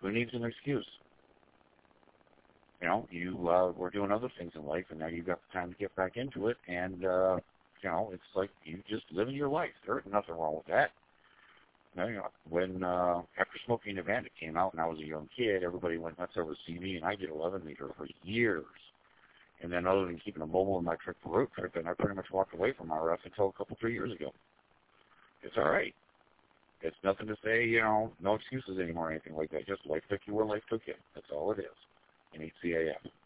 Who needs an excuse? You know, you were doing other things in life, and now you've got the time to get back into it, and, you know, it's like you just living your life. There ain't nothing wrong with that. You know, when, after Smokey and the Bandit came out and I was a young kid, everybody went nuts over CD, and I did 11 meter for years. And then other than keeping a mobile in my trip for road trip, and I pretty much walked away from RF until a couple, 3 years ago. It's all right. It's nothing to say, you know, no excuses anymore or anything like that. Just life took you where life took you. That's all it is. And HCAF.